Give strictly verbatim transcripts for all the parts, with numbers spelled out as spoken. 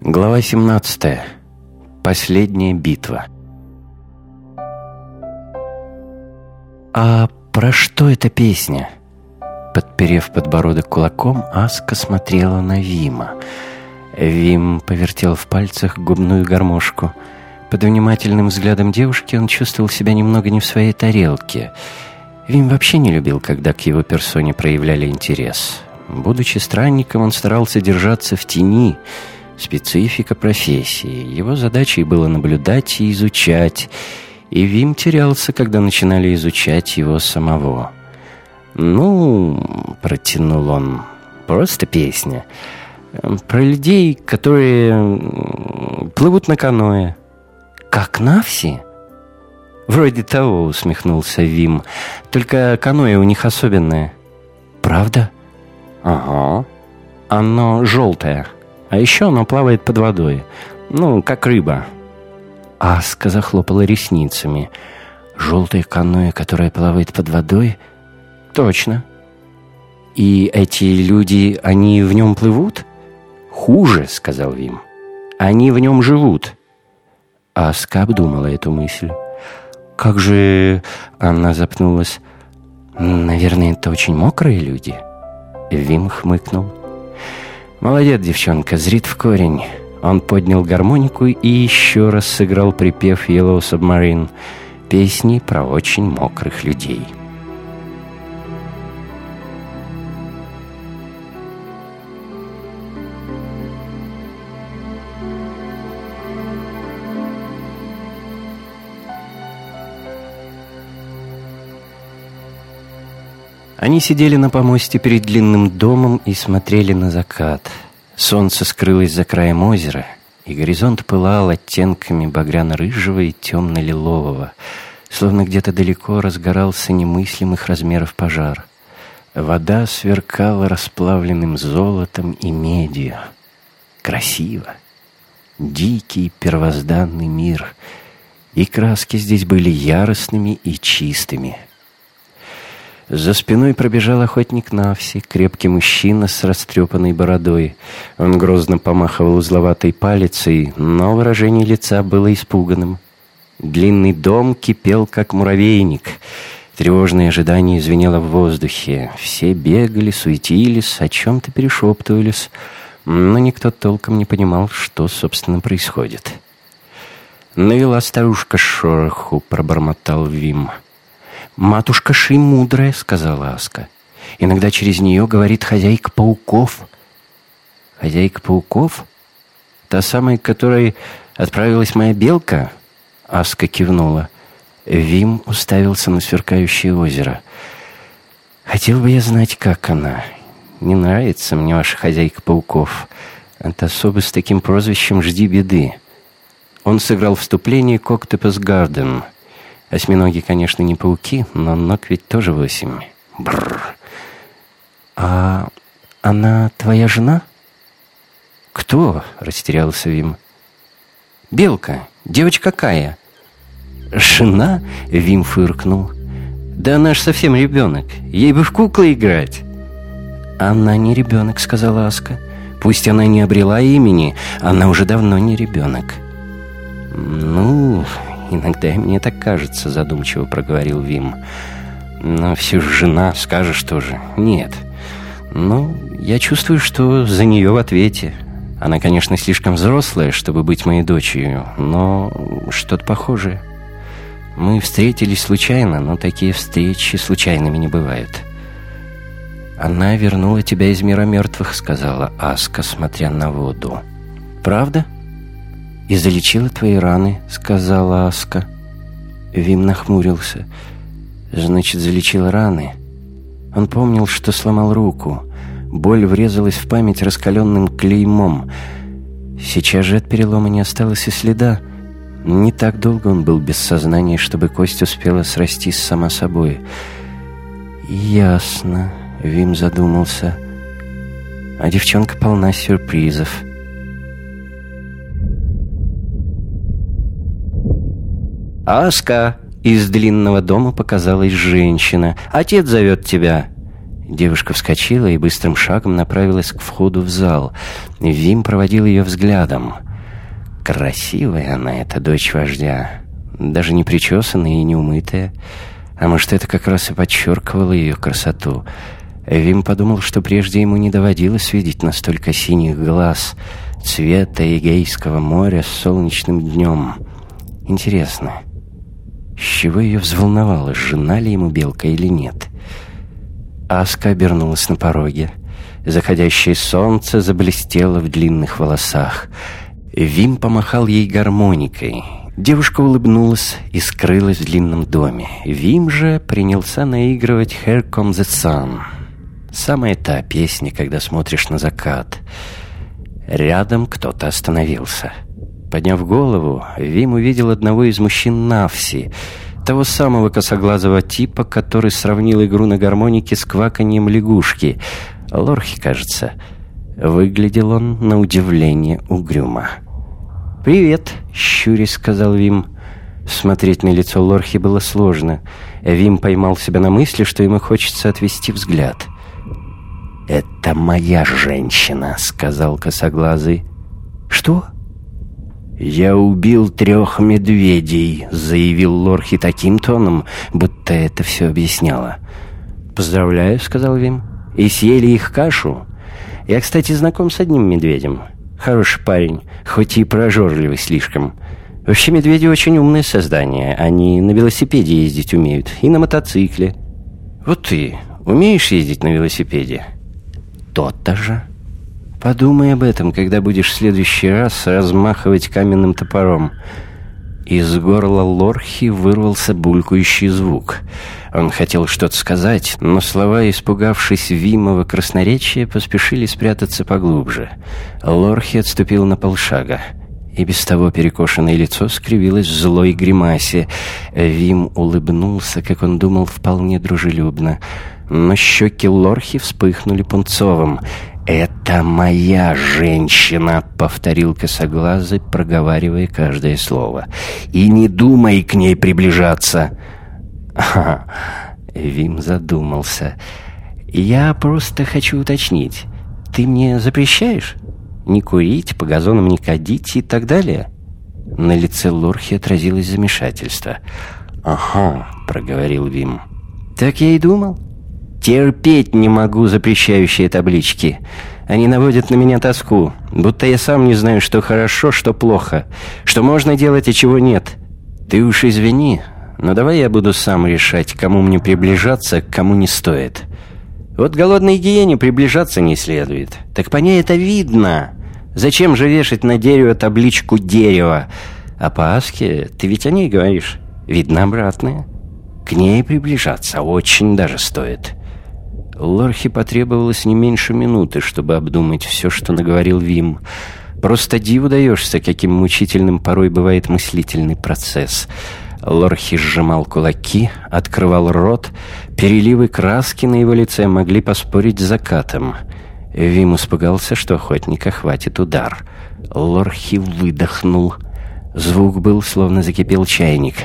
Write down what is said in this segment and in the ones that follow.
Глава семнадцатая. Последняя битва. «А про что эта песня?» Подперев подбородок кулаком, Аска смотрела на Вима. Вим повертел в пальцах губную гармошку. Под внимательным взглядом девушки он чувствовал себя немного не в своей тарелке. Вим вообще не любил, когда к его персоне проявляли интерес. Будучи странником, он старался держаться в тени. Специфика профессии. Его задачей было наблюдать и изучать. И Вим терялся, когда начинали изучать его самого. «Ну, — протянул он, — просто песня. Про людей, которые плывут на каноэ». «Как Навси?» «Вроде того», — усмехнулся Вим. «Только каноэ у них особенное». «Правда?» «Ага. Оно желтое. А еще оно плавает под водой. Ну, как рыба». Аска захлопала ресницами. «Желтое каноэ, которое плавает под водой?» «Точно». «И эти люди, они в нем плывут?» «Хуже», — сказал Вим. «Они в нем живут». Аска обдумала эту мысль. «Как же...» — она запнулась. «Наверное, это очень мокрые люди?» Вим хмыкнул. «Молодец, девчонка, зрит в корень». Он поднял гармонику и еще раз сыграл припев «Yellow Submarine», песни про очень мокрых людей. Они сидели на помосте перед длинным домом и смотрели на закат. Солнце скрылось за краем озера, и горизонт пылал оттенками багряно-рыжего и темно-лилового, словно где-то далеко разгорался немыслимых размеров пожар. Вода сверкала расплавленным золотом и медью. Красиво. Дикий первозданный мир. И краски здесь были яростными и чистыми. За спиной пробежал охотник Навси, крепкий мужчина с растрепанной бородой. Он грозно помахивал узловатой палицей, но выражение лица было испуганным. Длинный дом кипел, как муравейник. Тревожное ожидание звенело в воздухе. Все бегали, суетились, о чем-то перешептывались, но никто толком не понимал, что, собственно, происходит. «Навела старушка шороху», — пробормотал Вим. «Матушка Ши мудрая», — сказала Аска. «Иногда через нее говорит хозяйка пауков». «Хозяйка пауков? Та самая, к которой отправилась моя белка?» Аска кивнула. Вим уставился на сверкающее озеро. «Хотел бы я знать, как она. Не нравится мне ваша хозяйка пауков. От особы с таким прозвищем жди беды». Он сыграл вступление к «Octopus Garden». Осьминоги, конечно, не пауки, но ног ведь тоже восемь. Бррр. «А она твоя жена?» «Кто?» — растерялся Вим. «Белка. Девочка Кая». «Жена?» — Вим фыркнул. «Да она ж совсем ребенок. Ей бы в куклы играть». «Она не ребенок», — сказала Аска. «Пусть она не обрела имени, она уже давно не ребенок». «Ну, иногда и мне так кажется», — задумчиво проговорил Вим. «Но все же жена, скажешь тоже. Нет. Ну, я чувствую, что за нее в ответе. Она, конечно, слишком взрослая, чтобы быть моей дочерью, но что-то похожее. Мы встретились случайно, но такие встречи случайными не бывают». «Она вернула тебя из мира мертвых», — сказала Аска, смотря на воду. «Правда?» «И залечила твои раны», — сказала Аска. Вим нахмурился. «Значит, залечила раны». Он помнил, что сломал руку. Боль врезалась в память раскаленным клеймом. Сейчас же от перелома не осталось и следа. Не так долго он был без сознания, чтобы кость успела срастись сама собой. «Ясно», — Вим задумался. «А девчонка полна сюрпризов». «Аска!» Из длинного дома показалась женщина. «Отец зовет тебя». Девушка вскочила и быстрым шагом направилась к входу в зал. Вим проводил ее взглядом. Красивая она, эта дочь вождя. Даже не причесанная и не умытая. А может, это как раз и подчеркивало ее красоту. Вим подумал, что прежде ему не доводилось видеть настолько синих глаз, цвета Эгейского моря с солнечным днем. Интересно, с чего ее взволновало, жена ли ему белка или нет? Аска обернулась на пороге. Заходящее солнце заблестело в длинных волосах. Вим помахал ей гармоникой. Девушка улыбнулась и скрылась в длинном доме. Вим же принялся наигрывать «Here Comes the Sun». Самая та песня, когда смотришь на закат. Рядом кто-то остановился. Подняв голову, Вим увидел одного из мужчин Навси, того самого косоглазого типа, который сравнил игру на гармонике с кваканьем лягушки. Лорхи, кажется. Выглядел он на удивление угрюмо. «Привет», — щурясь сказал Вим. Смотреть на лицо Лорхи было сложно. Вим поймал себя на мысли, что ему хочется отвести взгляд. «Это моя женщина», — сказал косоглазый. «Что?» «Я убил трех медведей», — заявил Лорхи таким тоном, будто это все объясняло. «Поздравляю», — сказал Вим. «И съели их кашу? Я, кстати, знаком с одним медведем. Хороший парень, хоть и прожорливый слишком. Вообще, медведи очень умное создание. Они на велосипеде ездить умеют и на мотоцикле. Вот ты умеешь ездить на велосипеде?» «То-то же. Подумай об этом, когда будешь в следующий раз размахивать каменным топором». Из горла Лорхи вырвался булькающий звук. Он хотел что-то сказать, но слова, испугавшись Вимова красноречия, поспешили спрятаться поглубже. Лорхи отступил на полшага. И без того перекошенное лицо скривилось в злой гримасе. Вим улыбнулся, как он думал, вполне дружелюбно. Но щеки Лорхи вспыхнули пунцовым. «Это моя женщина», — повторил косоглазый, проговаривая каждое слово. «И не думай к ней приближаться». «Ага», — Вим задумался. «Я просто хочу уточнить. Ты мне запрещаешь? Не курить, по газонам не ходить и так далее?» На лице Лорхи отразилось замешательство. «Ага», — проговорил Вим. «Так я и думал. Терпеть не могу запрещающие таблички. Они наводят на меня тоску, будто я сам не знаю, что хорошо, что плохо, что можно делать, а чего нет. Ты уж извини, но давай я буду сам решать, кому мне приближаться, к кому не стоит. Вот голодной гиене приближаться не следует. Так по ней это видно. Зачем же вешать на дерево табличку «дерево»? А по Аске ты ведь о ней говоришь. Видно обратное. К ней приближаться очень даже стоит». Лорхи потребовалось не меньше минуты, чтобы обдумать все, что наговорил Вим. Просто диву даешься, каким мучительным порой бывает мыслительный процесс. Лорхи сжимал кулаки, открывал рот. Переливы краски на его лице могли поспорить с закатом. Вим испугался, что охотника хватит удар. Лорхи выдохнул. Звук был, словно закипел чайник.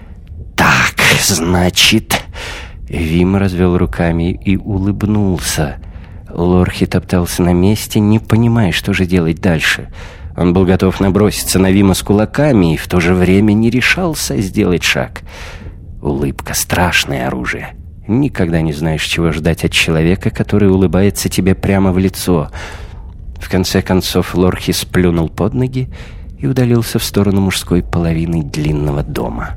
«Так, значит...» Вим развел руками и улыбнулся. Лорхи топтался на месте, не понимая, что же делать дальше. Он был готов наброситься на Вима с кулаками и в то же время не решался сделать шаг. Улыбка — страшное оружие. Никогда не знаешь, чего ждать от человека, который улыбается тебе прямо в лицо. В конце концов Лорхи сплюнул под ноги и удалился в сторону мужской половины длинного дома.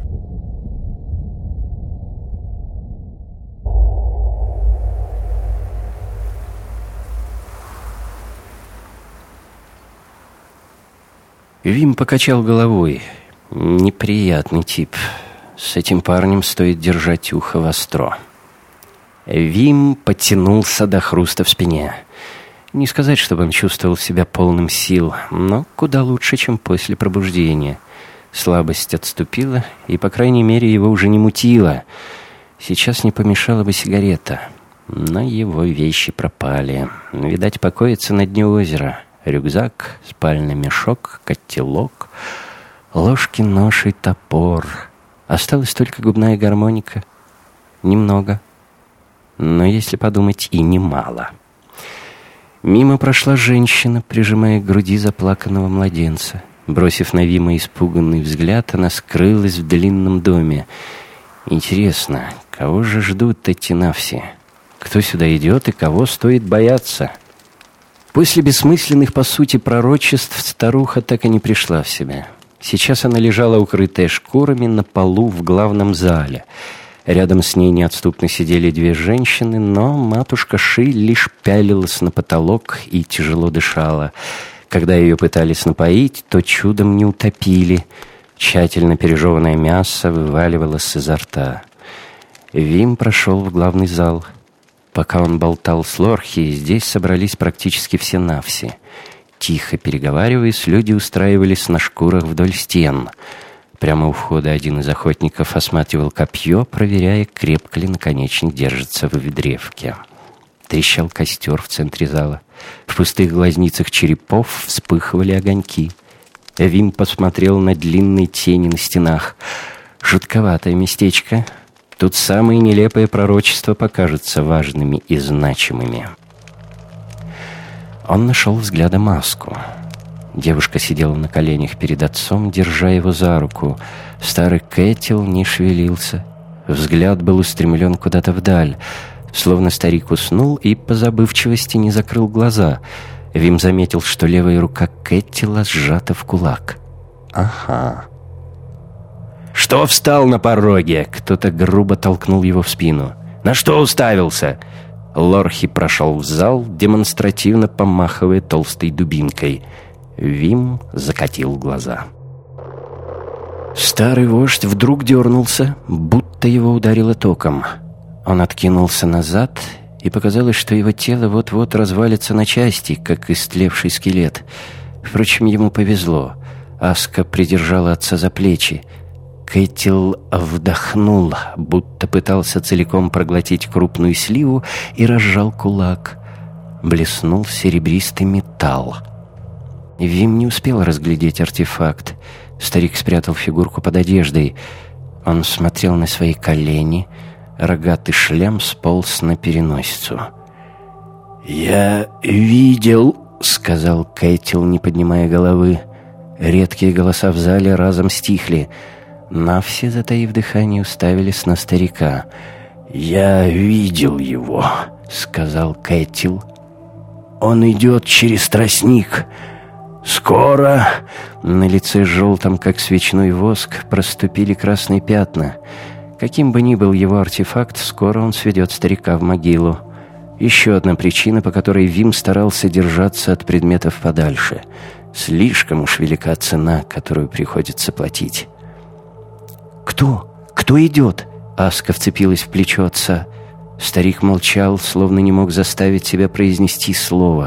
Вим покачал головой. Неприятный тип. С этим парнем стоит держать ухо востро. Вим потянулся до хруста в спине. Не сказать, чтобы он чувствовал себя полным сил, но куда лучше, чем после пробуждения. Слабость отступила, и, по крайней мере, его уже не мутило. Сейчас не помешала бы сигарета. Но его вещи пропали. Видать, покоится на дне озера. Рюкзак, спальный мешок, котелок, ложки, нож и топор. Осталась только губная гармоника. Немного. но, если подумать, и немало. Мимо прошла женщина, прижимая к груди заплаканного младенца. Бросив на Вима испуганный взгляд, она скрылась в длинном доме. Интересно, кого же ждут эти навси? Кто сюда идет и кого стоит бояться? После бессмысленных, по сути, пророчеств старуха так и не пришла в себя. Сейчас она лежала, укрытая шкурами, на полу в главном зале. Рядом с ней неотступно сидели две женщины, но матушка Ши лишь пялилась на потолок и тяжело дышала. Когда ее пытались напоить, то чудом не утопили. Тщательно пережеванное мясо вываливалось изо рта. Вим прошел в главный зал. Пока он болтал с Лорхи, здесь собрались практически все навси. Тихо переговариваясь, люди устраивались на шкурах вдоль стен. Прямо у входа один из охотников осматривал копье, проверяя, крепко ли наконечник держится в древке. Трещал костер в центре зала. В пустых глазницах черепов вспыхивали огоньки. Вим посмотрел на длинные тени на стенах. Жутковатое местечко. Тут самые нелепые пророчества покажутся важными и значимыми. Он нашел взглядом Аску. Девушка сидела на коленях перед отцом, держа его за руку. Старый Кэтил не шевелился. Взгляд был устремлен куда-то вдаль, словно старик уснул и по забывчивости не закрыл глаза. Вим заметил, что левая рука Кэтила сжата в кулак. «Ага». «Что встал на пороге?» Кто-то грубо толкнул его в спину. «На что уставился?» Лорхи прошел в зал, демонстративно помахивая толстой дубинкой. Вим закатил глаза. Старый вождь вдруг дернулся, будто его ударило током. Он откинулся назад, и показалось, что его тело вот-вот развалится на части, как истлевший скелет. Впрочем, ему повезло. Аска придержала отца за плечи. Кэтил вдохнул, будто пытался целиком проглотить крупную сливу, и разжал кулак. Блеснул серебристый металл. Вим не успел разглядеть артефакт. Старик спрятал фигурку под одеждой. Он смотрел на свои колени. Рогатый шлем сполз на переносицу. «Я видел», — сказал Кэтил, не поднимая головы. Редкие голоса в зале разом стихли. Навси, затаив дыхание, уставились на старика. «Я видел его», — сказал Кэтил. «Он идет через тростник. Скоро...» На лице желтом, как свечной воск, проступили красные пятна. Каким бы ни был его артефакт, скоро он сведет старика в могилу. Еще одна причина, по которой Вим старался держаться от предметов подальше. Слишком уж велика цена, которую приходится платить. «Кто? Кто идет?» Аска вцепилась в плечо отца. Старик молчал, словно не мог заставить себя произнести слово.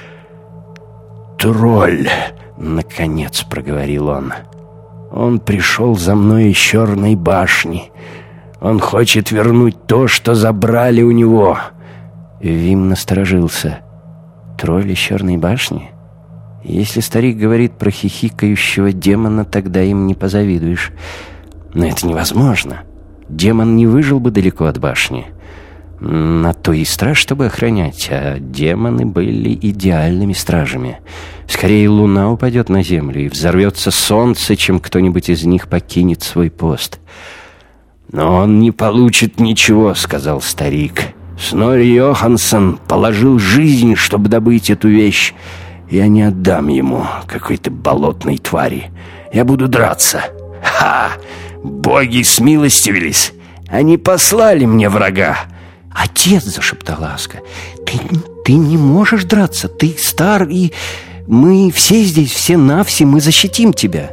«Тролль!» — наконец проговорил он. «Он пришел за мной из Черной башни. Он хочет вернуть то, что забрали у него». Вим насторожился. «Тролль из Черной башни? Если старик говорит про хихикающего демона, тогда им не позавидуешь. Но это невозможно. Демон не выжил бы далеко от башни. На то и страж, чтобы охранять, а демоны были идеальными стражами. Скорее луна упадет на землю и взорвется солнце, чем кто-нибудь из них покинет свой пост». «Но он не получит ничего», — сказал старик. «Снори Йоханссон положил жизнь, чтобы добыть эту вещь. Я не отдам ему, какой-то болотной твари. Я буду драться. Ха! Боги смилостивились. Они послали мне врага». «Отец!» — зашептала Аска. «Ты, ты не можешь драться. Ты стар, и мы все здесь, все навси, мы защитим тебя».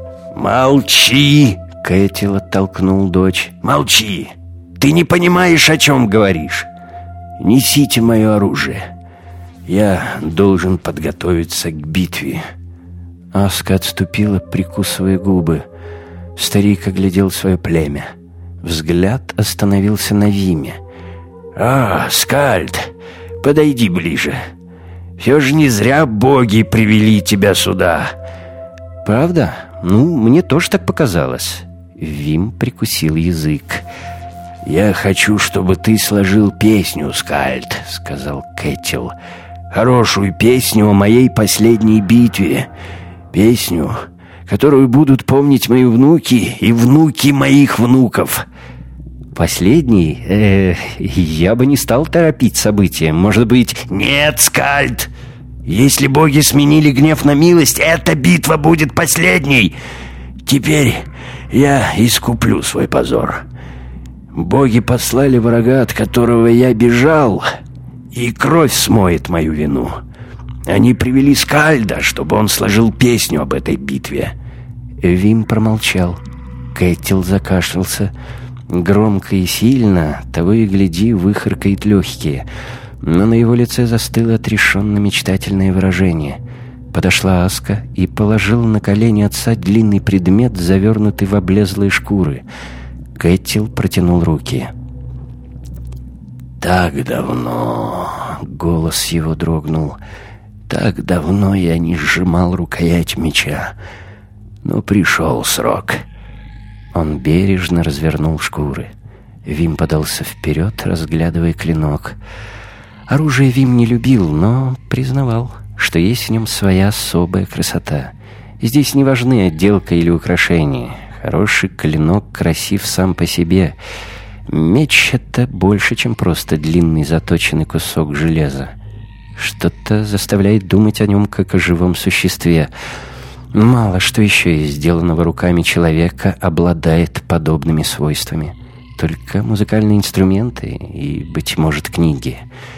«Молчи!» — Кэтил оттолкнул дочь. «Молчи! Ты не понимаешь, о чем говоришь. Несите мое оружие. Я должен подготовиться к битве». Аска отступила, прикусывая губы. Старик оглядел свое племя. Взгляд остановился на Виме. «А, Скальд, подойди ближе. Все же не зря боги привели тебя сюда». «Правда? Ну, мне тоже так показалось». Вим прикусил язык. «Я хочу, чтобы ты сложил песню, Скальд», — сказал Кэтил. «Хорошую песню о моей последней битве. Песню, которую будут помнить мои внуки и внуки моих внуков». «Последний? Э, я бы не стал торопить события. Может быть...» «Нет, Скальд! Если боги сменили гнев на милость, эта битва будет последней. Теперь я искуплю свой позор. Боги послали врага, от которого я бежал, и кровь смоет мою вину. Они привели Скальда, чтобы он сложил песню об этой битве». Вим промолчал. Кэтил закашлялся. Громко и сильно, того и гляди, выхаркает легкие. Но на его лице застыло отрешенно-мечтательное выражение. Подошла Аска и положила на колени отца длинный предмет, завернутый в облезлые шкуры. Кэтил протянул руки. «Так давно...» — голос его дрогнул. «Так давно я не сжимал рукоять меча. Но пришел срок». Он бережно развернул шкуры. Вим подался вперед, разглядывая клинок. Оружие Вим не любил, но признавал, что есть в нем своя особая красота. Здесь не важны отделка или украшения. Хороший клинок красив сам по себе. Меч — это больше, чем просто длинный заточенный кусок железа. Что-то заставляет думать о нем, как о живом существе. Мало что еще из сделанного руками человека обладает подобными свойствами. Только музыкальные инструменты и, быть может, книги.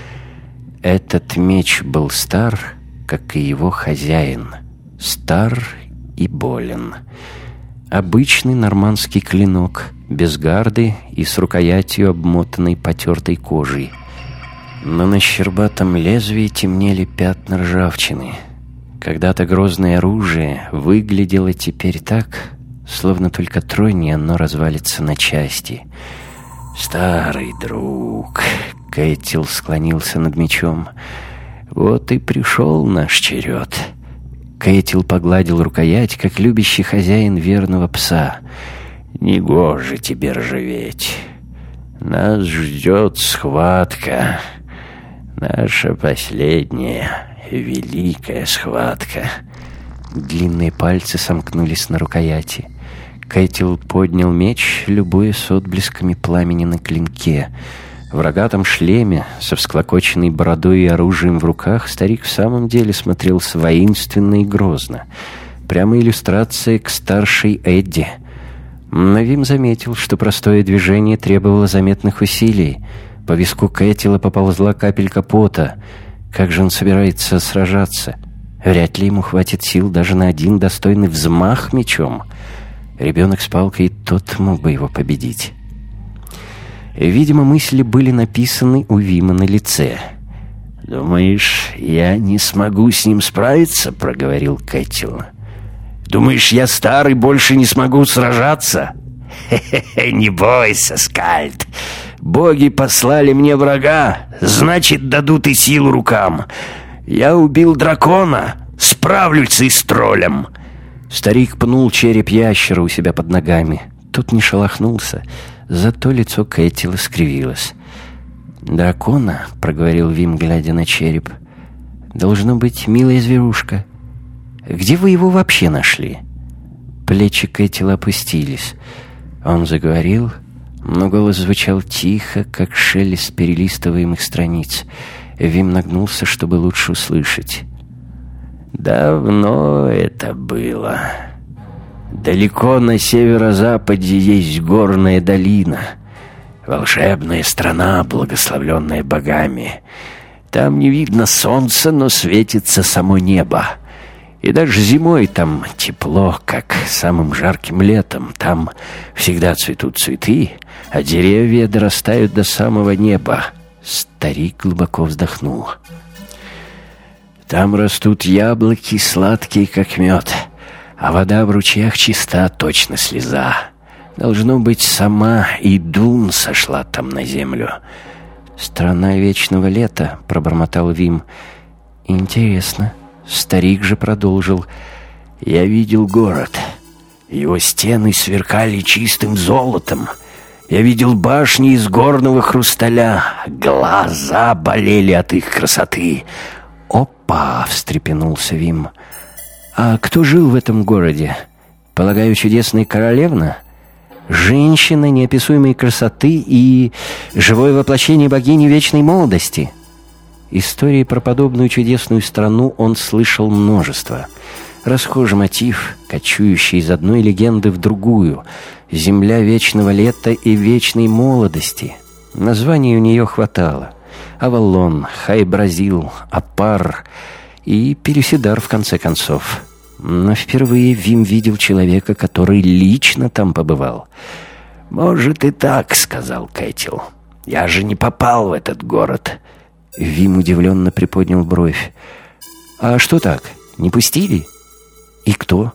Этот меч был стар, как и его хозяин. Стар и болен. Обычный нормандский клинок, без гарды и с рукоятью, обмотанной потертой кожей. Но на щербатом лезвии темнели пятна ржавчины. Когда-то грозное оружие выглядело теперь так, словно только тронь, и оно развалится на части. «Старый друг», — Кэтил склонился над мечом, — «вот и пришел наш черед». Кэтил погладил рукоять, как любящий хозяин верного пса. «Негоже тебе ржаветь. Нас ждет схватка. Наша последняя великая схватка». Длинные пальцы сомкнулись на рукояти. Кэтил поднял меч, любуясь отблесками пламени на клинке. В рогатом шлеме, со всклокоченной бородой и оружием в руках, старик в самом деле смотрелся воинственно и грозно. Прямо иллюстрация к старшей Эдди. Но Вим заметил, что простое движение требовало заметных усилий. По виску Кэтила поползла капелька пота. Как же он собирается сражаться? Вряд ли ему хватит сил даже на один достойный взмах мечом. Ребенок с палкой, тот мог бы его победить. Видимо, мысли были написаны у Вима на лице. «Думаешь, я не смогу с ним справиться?» — проговорил Кэтил. «Думаешь, я старый, больше не смогу сражаться?» «Хе-хе-хе, не бойся, Скальд. Боги послали мне врага, значит, дадут и силу рукам. Я убил дракона, справлюсь и с троллем». Старик пнул череп ящера у себя под ногами. Тот не шелохнулся, зато лицо Кэтила скривилось. «Дракона?» — проговорил Вим, глядя на череп. «Должно быть, милая зверушка. Где вы его вообще нашли?» Плечи Кэтила опустились. Он заговорил, но голос звучал тихо, как шелест перелистываемых страниц. Вим нагнулся, чтобы лучше услышать. «Давно это было. Далеко на северо-западе есть горная долина. Волшебная страна, благословленная богами. Там не видно солнца, но светится само небо. И даже зимой там тепло, как самым жарким летом. Там всегда цветут цветы, а деревья дорастают до самого неба». Старик глубоко вздохнул. «Там растут яблоки, сладкие, как мед, а вода в ручьях чиста, точно слеза. Должно быть, сама Идун сошла там на землю». «Страна вечного лета», — пробормотал Вим. «Интересно». Старик же продолжил. «Я видел город. Его стены сверкали чистым золотом. Я видел башни из горного хрусталя. Глаза болели от их красоты. «Опа!» — встрепенулся Вим. «А кто жил в этом городе? Полагаю, чудесная королевна? Женщина неописуемой красоты и живое воплощение богини вечной молодости?» Истории про подобную чудесную страну он слышал множество. Расхожий мотив, кочующий из одной легенды в другую. Земля вечного лета и вечной молодости. Названий у нее хватало. Авалон, Хай-Бразил, Апар и Переседар, в конце концов. Но впервые Вим видел человека, который лично там побывал. «Может и так», — сказал Кэтил. «Я же не попал в этот город». Вим удивленно приподнял бровь. «А что так? Не пустили? И кто?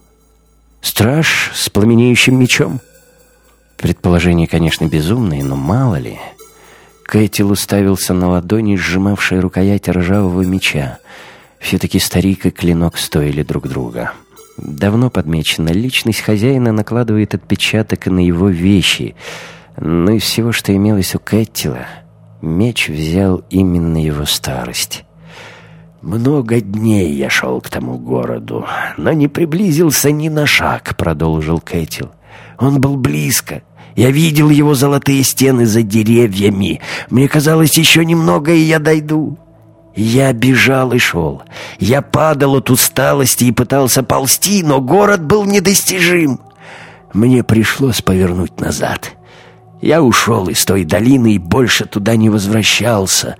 Страж с пламенеющим мечом?» Предположение, конечно, безумное, но мало ли. Кэтил уставился на ладони, сжимавшие рукоять ржавого меча. Все-таки старик и клинок стоили друг друга. Давно подмечено, личность хозяина накладывает отпечаток на его вещи. Но из всего, что имелось у Кэтила, меч взял именно его старость. «Много дней я шел к тому городу, но не приблизился ни на шаг», — продолжил Кэтил. «Он был близко. Я видел его золотые стены за деревьями. Мне казалось, еще немного, и я дойду. Я бежал и шел. Я падал от усталости и пытался ползти, но город был недостижим. Мне пришлось повернуть назад. Я ушел из той долины и больше туда не возвращался».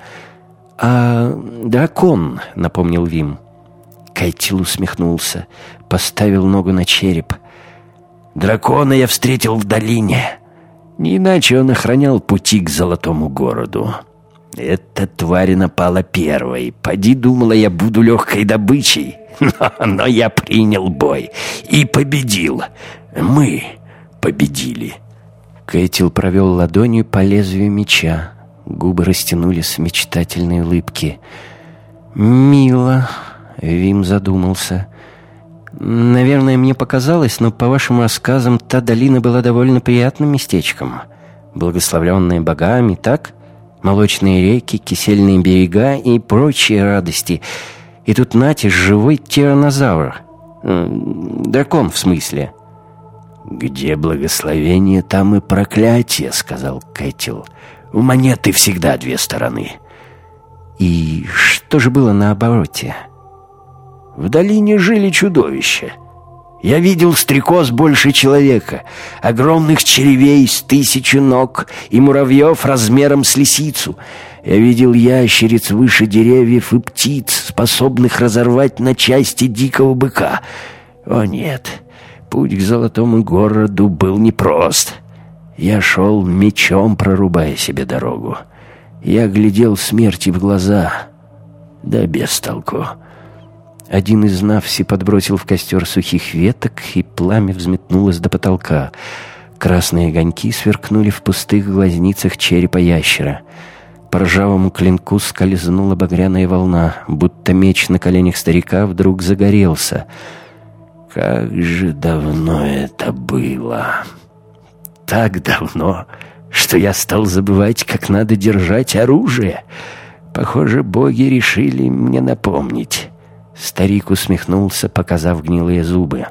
«А дракон», — напомнил Вим. Кэтил усмехнулся, поставил ногу на череп. «Дракона я встретил в долине. Не иначе он охранял пути к золотому городу. Эта тварь напала первой. Поди, думала, я буду легкой добычей. Но, но я принял бой и победил. Мы победили». Кэтил провел ладонью по лезвию меча. Губы растянулись в мечтательной улыбке. «Мило», — Вим задумался. «Наверное, мне показалось, но по вашим рассказам та долина была довольно приятным местечком. Благословленная богами, так? Молочные реки, кисельные берега и прочие радости. И тут нате живой тиранозавр. Дракон, в смысле». «Где благословение, там и проклятие», — сказал Кэтил. «У монеты всегда две стороны». «И что же было на обороте?» «В долине жили чудовища. Я видел стрекоз больше человека, огромных червей с тысячу ног и муравьев размером с лисицу. Я видел ящериц выше деревьев и птиц, способных разорвать на части дикого быка. О нет, путь к золотому городу был непрост. Я шел мечом, прорубая себе дорогу. Я глядел смерти в глаза, да без толку». Один из навси подбросил в костер сухих веток, и пламя взметнулось до потолка. Красные огоньки сверкнули в пустых глазницах черепа ящера. По ржавому клинку скользнула багряная волна, будто меч на коленях старика вдруг загорелся. «Как же давно это было! Так давно, что я стал забывать, как надо держать оружие. Похоже, боги решили мне напомнить». Старик усмехнулся, показав гнилые зубы.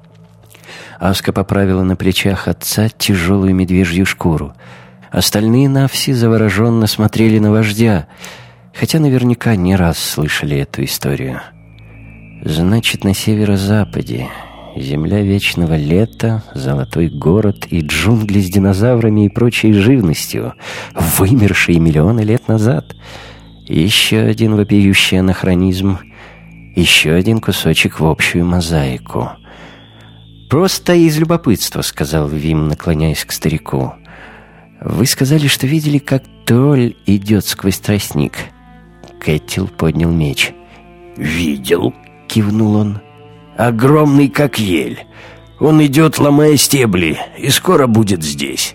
Аска поправила на плечах отца тяжелую медвежью шкуру. Остальные навси завороженно смотрели на вождя, хотя наверняка не раз слышали эту историю. Значит, на северо-западе земля вечного лета, золотой город и джунгли с динозаврами и прочей живностью, вымершие миллионы лет назад. Еще один вопиющий анахронизм, еще один кусочек в общую мозаику. «Просто из любопытства», — сказал Вим, наклоняясь к старику. «Вы сказали, что видели, как тролль идет сквозь тростник». Кэтил поднял меч. «Видел», — кивнул он. «Огромный, как ель. Он идет, ломая стебли, и скоро будет здесь».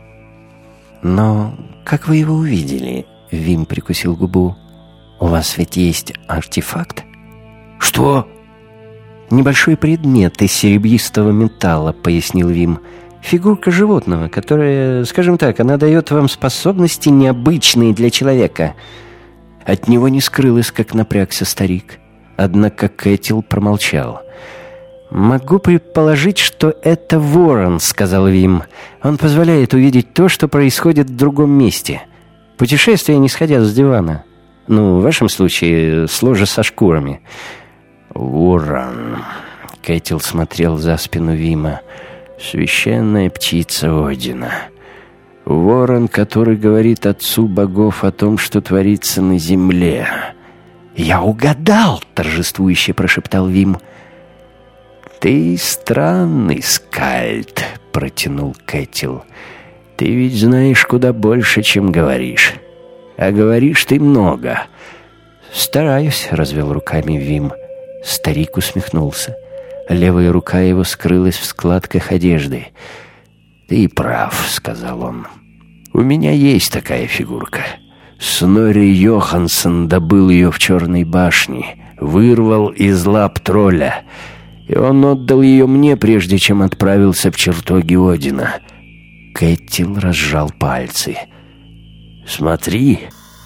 «Но как вы его увидели?» — Вим прикусил губу. «У вас ведь есть артефакт?» «Что?» «Небольшой предмет из серебристого металла», — пояснил Вим. Фигурка животного, которая, скажем так, она дает вам способности необычные для человека. От него не скрылось, как напрягся старик. Однако Кэтил промолчал. «Могу предположить, что это ворон», — сказал Вим. «Он позволяет увидеть то, что происходит в другом месте. Путешествие, не сходя с дивана. Ну, в вашем случае, с ложа со шкурами». «Ворон», — Кэтил смотрел за спину Вима. «Священная птица Одина. Ворон, который говорит отцу богов о том, что творится на земле». «Я угадал!» — торжествующе прошептал Вим. «Ты странный скальд», — протянул Кэтил. «Ты ведь знаешь куда больше, чем говоришь. А говоришь ты много». «Стараюсь», — развел руками Вим. Старик усмехнулся. Левая рука его скрылась в складках одежды. «Ты прав», — сказал он. «У меня есть такая фигурка. Снори Йоханссон добыл ее в Черной башне, вырвал из лап тролля, и он отдал ее мне, прежде чем отправился в чертоги Одина». Кэтил разжал пальцы. «Смотри».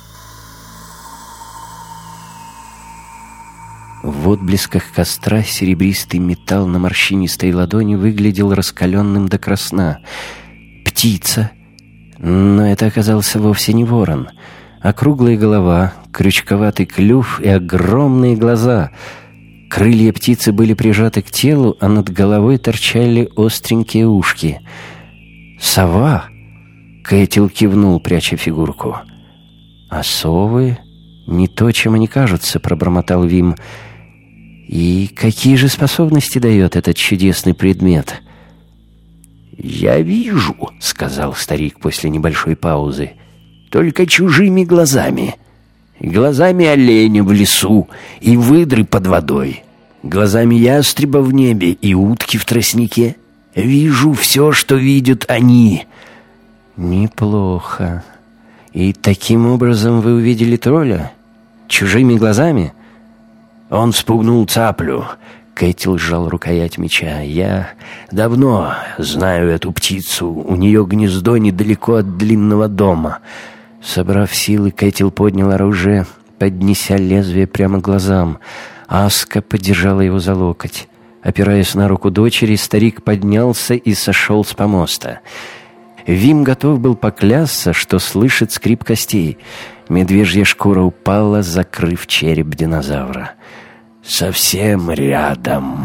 В отблесках костра серебристый металл на морщинистой ладони выглядел раскаленным до красна. Птица. Но это оказался вовсе не ворон. Округлая голова, крючковатый клюв и огромные глаза. Крылья птицы были прижаты к телу, а над головой торчали остренькие ушки. «Сова!» — Кэтил кивнул, пряча фигурку. «А совы не то, чем они кажутся», — пробормотал Вим. «И какие же способности дает этот чудесный предмет?» «Я вижу», — сказал старик после небольшой паузы, — «только чужими глазами. Глазами оленя в лесу и выдры под водой. Глазами ястреба в небе и утки в тростнике. Вижу все, что видят они». «Неплохо. И таким образом вы увидели тролля? Чужими глазами?» «Он спугнул цаплю». Кэтил сжал рукоять меча. «Я давно знаю эту птицу. У нее гнездо недалеко от длинного дома». Собрав силы, Кэтил поднял оружие, поднеся лезвие прямо к глазам. Аска поддержала его за локоть. Опираясь на руку дочери, старик поднялся и сошел с помоста. Вим готов был поклясться, что слышит скрип костей. Медвежья шкура упала, закрыв череп динозавра. «Совсем рядом».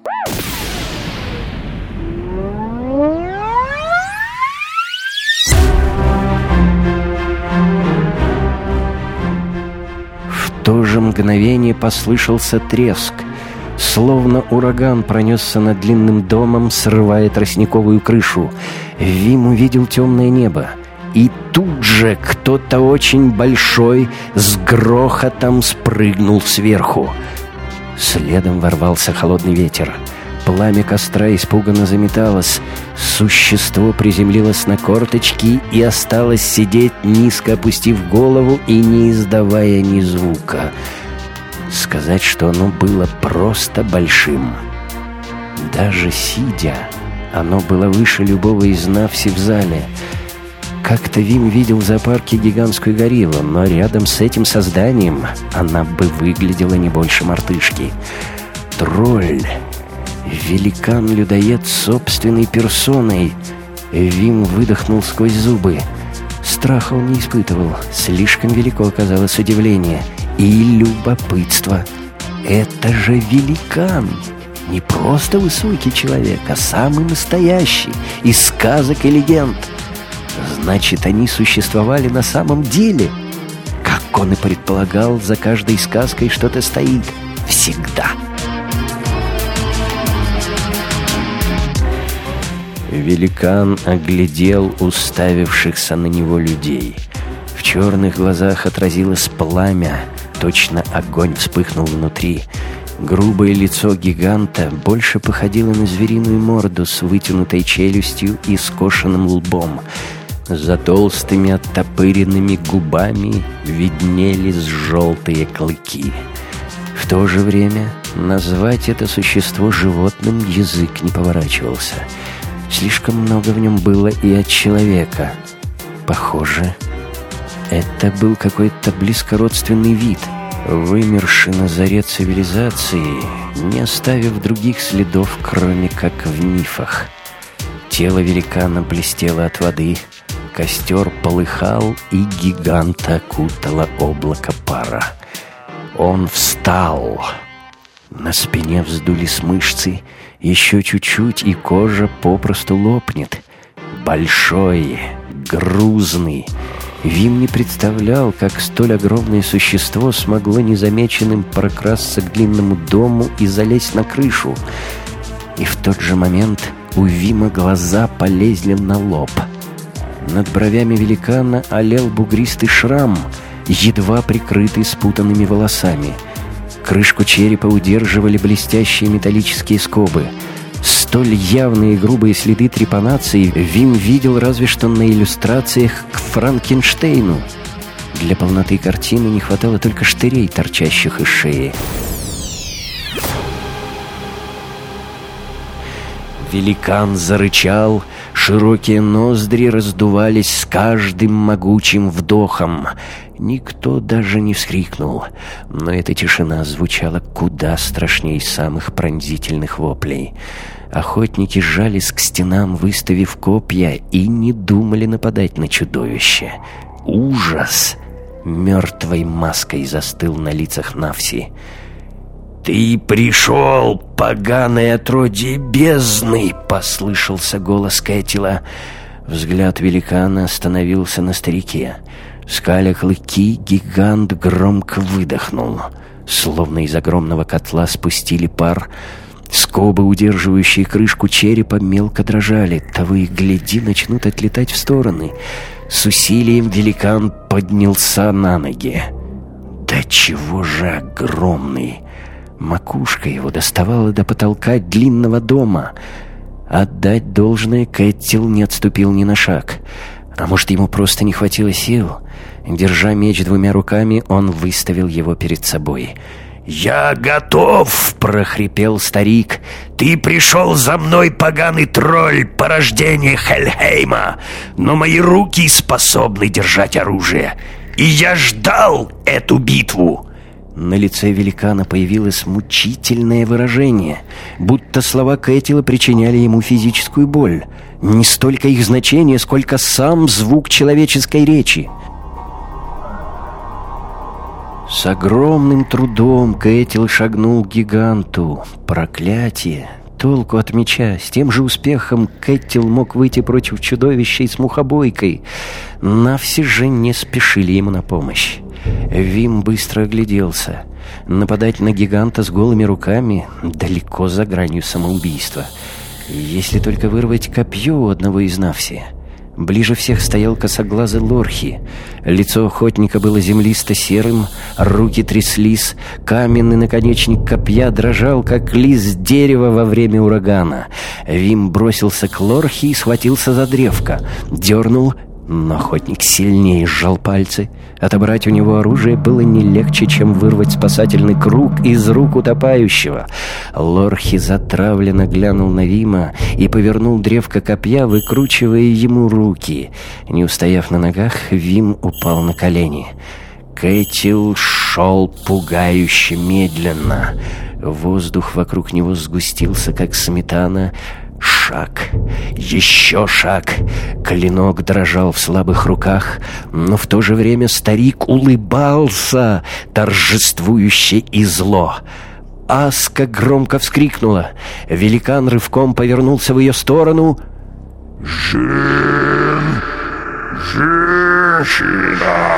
В то же мгновение послышался треск. Словно ураган пронесся над длинным домом, срывая тростниковую крышу. Вим увидел темное небо. И тут же кто-то очень большой с грохотом спрыгнул сверху. Следом ворвался холодный ветер. Пламя костра испуганно заметалось. Существо приземлилось на корточки и осталось сидеть, низко опустив голову и не издавая ни звука. Сказать, что оно было просто большим. Даже сидя, оно было выше любого из Навси в зале. Как-то Вим видел в зоопарке гигантскую гориллу, но рядом с этим созданием она бы выглядела не больше мартышки. Тролль. Великан-людоед собственной персоной. Вим выдохнул сквозь зубы. Страха он не испытывал. Слишком велико оказалось удивление и любопытство. Это же великан! Не просто высокий человек, а самый настоящий, из сказок и легенд. Значит, они существовали на самом деле. Как он и предполагал, за каждой сказкой что-то стоит. Всегда. Великан оглядел уставившихся на него людей. В черных глазах отразилось пламя. Точно огонь вспыхнул внутри. Грубое лицо гиганта больше походило на звериную морду с вытянутой челюстью и скошенным лбом. За толстыми оттопыренными губами виднелись желтые клыки. В то же время назвать это существо животным язык не поворачивался. Слишком много в нем было и от человека. Похоже, это был какой-то близкородственный вид, вымерший на заре цивилизации, не оставив других следов, кроме как в мифах. Тело великана блестело от воды, костер полыхал, и гиганта окутало облако пара. Он встал. На спине вздулись мышцы, еще чуть-чуть, и кожа попросту лопнет. Большой, грузный. Вим не представлял, как столь огромное существо смогло незамеченным прокрасться к длинному дому и залезть на крышу. И в тот же момент у Вима глаза полезли на лоб. Над бровями великана олел бугристый шрам, едва прикрытый спутанными волосами. Крышку черепа удерживали блестящие металлические скобы. Столь явные и грубые следы трепанации Вим видел разве что на иллюстрациях к Франкенштейну. Для полноты картины не хватало только штырей, торчащих из шеи. Великан зарычал, широкие ноздри раздувались с каждым могучим вдохом. Никто даже не вскрикнул, но эта тишина звучала куда страшней самых пронзительных воплей. Охотники сжались к стенам, выставив копья, и не думали нападать на чудовище. Ужас мертвой маской застыл на лицах Навси. «Ты пришел, поганое отродье бездны!» — послышался голос Кэтила. Взгляд великана остановился на старике. Скаля клыки, гигант громко выдохнул. Словно из огромного котла спустили пар. Скобы, удерживающие крышку черепа, мелко дрожали. Того и гляди, начнут отлетать в стороны. С усилием великан поднялся на ноги. Да чего же огромный! Макушка его доставала до потолка длинного дома. Отдать должное, Кэттил не отступил ни на шаг. А может, ему просто не хватило сил? Держа меч двумя руками, он выставил его перед собой. «Я готов!» — прохрипел старик. «Ты пришел за мной, поганый тролль, порождение Хельхейма, но мои руки способны держать оружие, и я ждал эту битву!» На лице великана появилось мучительное выражение, будто слова Кэтила причиняли ему физическую боль. Не столько их значение, сколько сам звук человеческой речи. С огромным трудом Кэтил шагнул к гиганту. Проклятие! Толку от меча. С тем же успехом Кэтил мог выйти против чудовища и с мухобойкой. Навси же не спешили ему на помощь. Вим быстро огляделся. Нападать на гиганта с голыми руками далеко за гранью самоубийства. Если только вырвать копье у одного из Навси. Ближе всех стоял косоглазый Лорхи. Лицо охотника было землисто-серым, руки тряслись, каменный наконечник копья дрожал, как лист дерева во время урагана. Вим бросился к Лорхи и схватился за древко. Дернул, но охотник сильнее сжал пальцы. Отобрать у него оружие было не легче, чем вырвать спасательный круг из рук утопающего. Лорхи затравленно глянул на Вима и повернул древко копья, выкручивая ему руки. Не устояв на ногах, Вим упал на колени. Кэтил шел пугающе медленно. Воздух вокруг него сгустился, как сметана. Шаг, еще шаг. Клинок дрожал в слабых руках, но в то же время старик улыбался, торжествующе и зло. Аска громко вскрикнула. Великан рывком повернулся в ее сторону. «Жен... женщина!»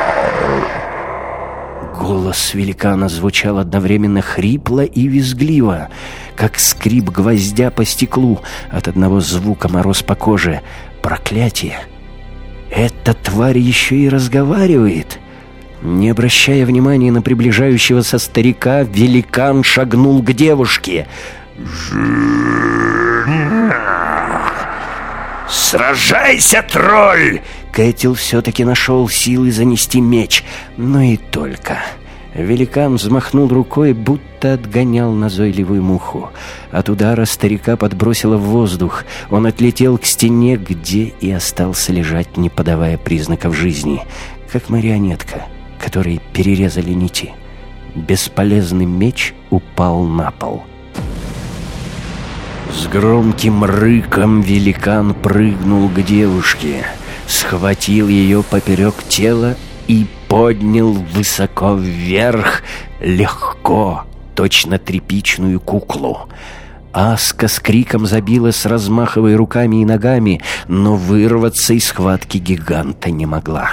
Голос великана звучал одновременно хрипло и визгливо, как скрип гвоздя по стеклу. От одного звука мороз по коже. Проклятие! Эта тварь еще и разговаривает. Не обращая внимания на приближающегося старика, великан шагнул к девушке. «Сражайся, тролль!» Кэтил все-таки нашел силы занести меч, но и только. Великан взмахнул рукой, будто отгонял назойливую муху. От удара старика подбросило в воздух. Он отлетел к стене, где и остался лежать, не подавая признаков жизни, как марионетка, которой перерезали нити. Бесполезный меч упал на пол. С громким рыком великан прыгнул к девушке, схватил ее поперек тела и поднял высоко вверх, легко, точно тряпичную куклу. Аска с криком забилась, размахивая руками и ногами, но вырваться из схватки гиганта не могла.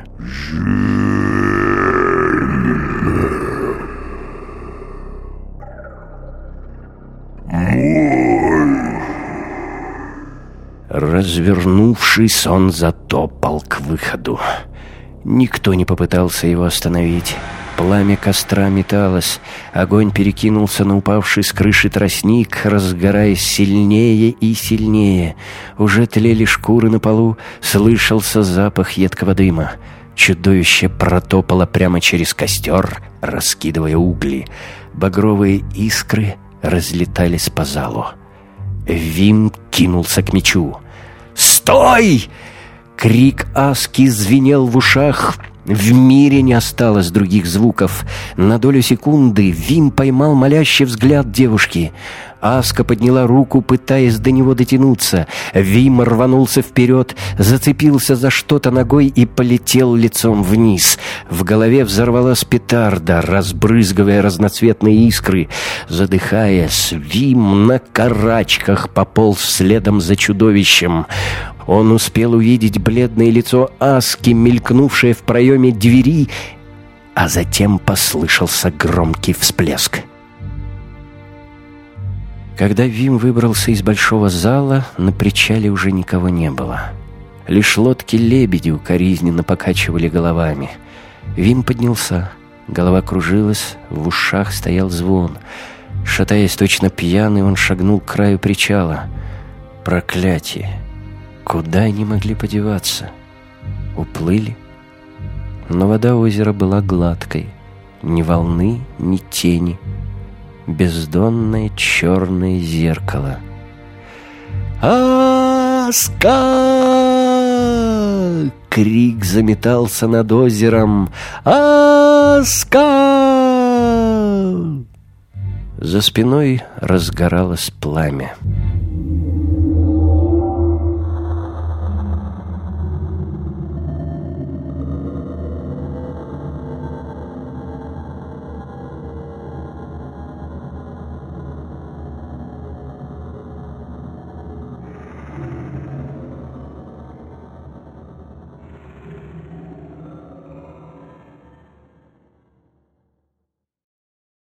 Развернувшись, он затопал к выходу. Никто не попытался его остановить. Пламя костра металось, огонь перекинулся на упавший с крыши тростник, разгораясь сильнее и сильнее. Уже тлели шкуры на полу, слышался запах едкого дыма. Чудовище протопало прямо через костер, раскидывая угли. Багровые искры разлетались по залу. Вим кинулся к мечу. «Стой!» Крик Аски звенел в ушах. В мире не осталось других звуков. На долю секунды Вим поймал молящий взгляд девушки. Аска подняла руку, пытаясь до него дотянуться. Вим рванулся вперед, зацепился за что-то ногой и полетел лицом вниз. В голове взорвалась петарда, разбрызгивая разноцветные искры. Задыхаясь, Вим на карачках пополз следом за чудовищем. Он успел увидеть бледное лицо Аски, мелькнувшее в проеме двери, а затем послышался громкий всплеск. Когда Вим выбрался из большого зала, на причале уже никого не было. Лишь лодки-лебеди укоризненно покачивали головами. Вим поднялся. Голова кружилась, в ушах стоял звон. Шатаясь точно пьяный, он шагнул к краю причала. Проклятие! Куда они могли подеваться? Уплыли? Но вода озера была гладкой. Ни волны, ни тени. Бездонное черное зеркало. «Аска!» Крик заметался над озером. «Аска!» За спиной разгоралось пламя.